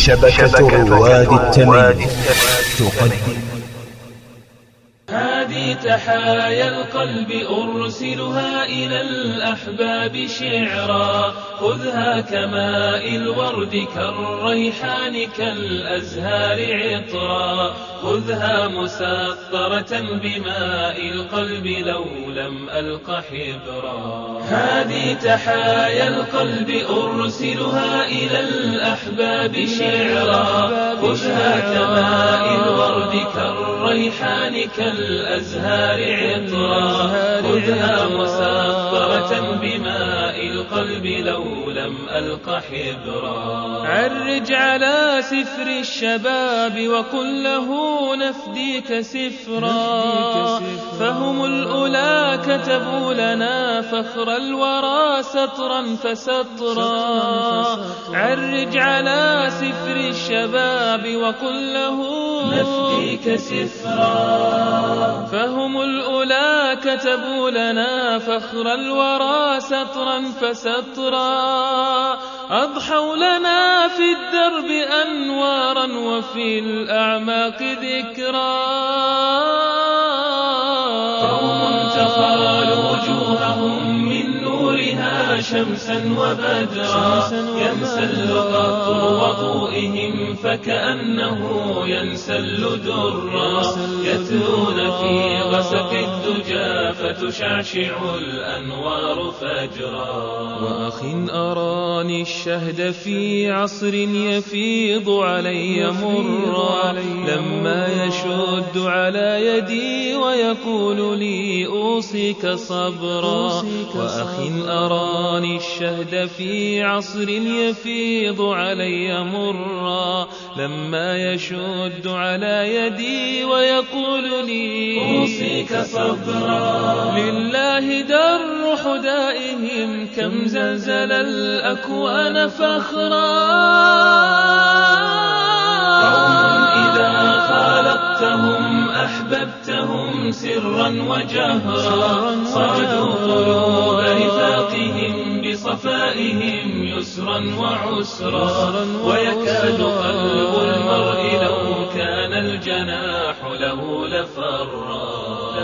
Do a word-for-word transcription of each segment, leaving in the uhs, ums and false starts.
شبكة رواد التميم تقدم هذه تحايا القلب أرسلها إلى الأحباب شعرا، خذها كماء الورد كالريحان كالأزهار عطرا، خذها مسطرة بماء القلب لو لم ألق حبرا. هذه تحايا القلب أرسلها إلى الأحباب شعرا، خذها كماء الورد كالريحان كالأزهار عطرا، خذها مسطرة بماء القلب لو لم ألق حبرا. عرج على سفر الشباب وقل له نفديك سفرا، فهم الأولى كتبوا لنا فخر الورى سطرا فسطرا. عرج على سفر الشباب وقل له نفديك سفرا، فهم الأولى كتبوا لنا فخر الورى سطرا فسطرا. أضحوا لنا في الدرب أنوارا وفي الأعماق ذكرا، قوم تخالوا وجوههم من نورها شمسا وبدرا، ينسل قطر وضوئهم فكأنه ينسل درا، يتلون في غسق الدجى فتشعشع الأنوار فجرا. وأخ أراني الشهد في عصر يفيض علي مرا، لما يشد على يدي ويقول لي أوصيك صبرا. وأخ أراني الشهد في عصر يفيض علي مرا، لما يشد على يدي ويقول لي أوصيك صبرا. لله در حدائهم كم زلزل الأكوان فخرا، قوم إذا خالقتهم أحببتهم سرا وجهرا، صعدوا قلوب رفاقهم بصفائهم يسرا وعسرا، ويكاد قلب المرء لو كان الجناح له لفرا.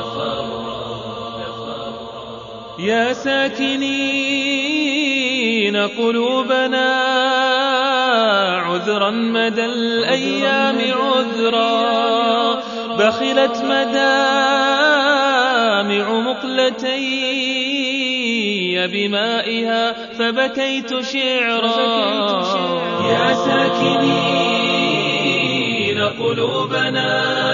يا ساكنين قلوبنا عذرا مدى الأيام عذرا، بخلت مدامع مقلتي بمائها فبكيت شعرا. يا ساكنين قلوبنا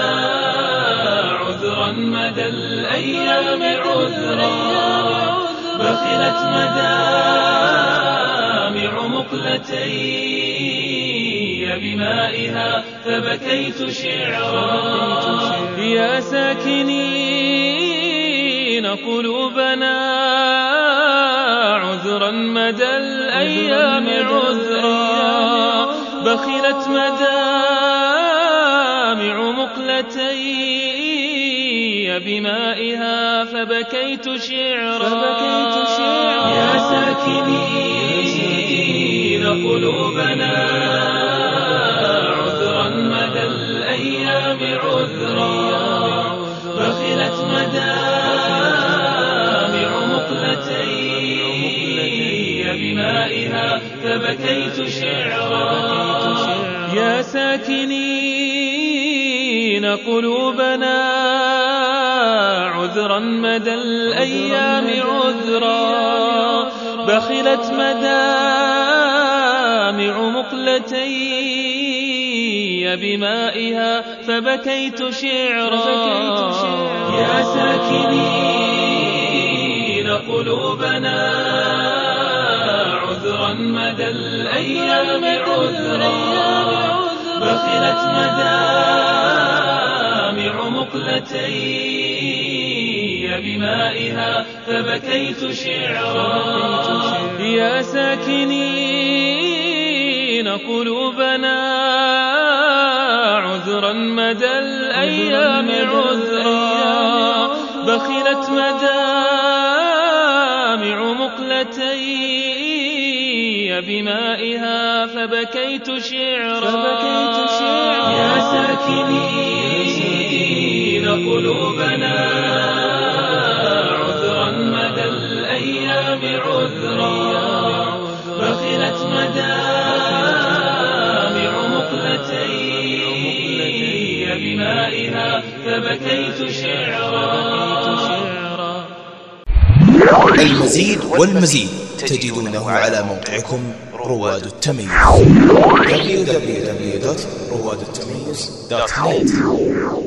عذرا مدى الأيام عذرا، بخلت مدامع مقلتي بمائها فبكيت شعرا. يا ساكنين قلوبنا عذرا مدى الأيام عذرا، بخلت مدامع مقلتي بمائها فبكيت شعرا. يا ساكنين قلوبنا عذرا مدى الأيام عذرا، بخلت مدامع مقلتي بمائها فبكيت شعرا. يا ساكنين قلوبنا عذرا مدى الأيام عذرا، بخلت مدامع مقلتي بمائها فبكيت شعرا. يا ساكنين قلوبنا عذرا مدى الأيام عذرا، بخلت مدامع مقلتي بمائها فبكيت شعرا. يا ساكنين قلوبنا عذرا مدى الأيام عذرا، بخلت مدامع مقلتي بمائها فبكيت شعرا يا ساكنين قلوبنا عذرا مدى الأيام عذرا بخلت مدامع مقلتي بمائها فبكيت شعرا. المزيد والمزيد تجدونه على موقعكم رواد التميز دبليو دبليو دبليو دوت رواد التميز دوت نت.